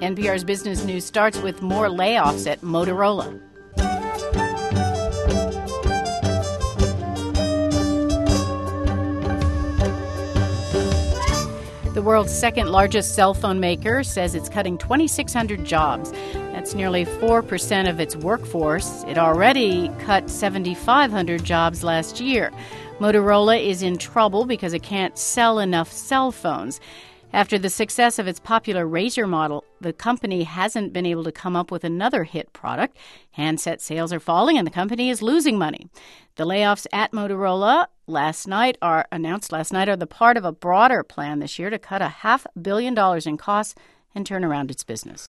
NPR's Business News starts with more layoffs at Motorola. The world's second largest cell phone maker says it's cutting 2,600 jobs. That's nearly 4% of its workforce. It already cut 7,500 jobs last year. Motorola is in trouble because it can't sell enough cell phones. After the success of its popular Razr model, the company hasn't been able to come up with another hit product. Handset sales are falling and the company is losing money. The layoffs at Motorola announced last night are the part of a broader plan this year to cut $500 million in costs and turn around its business.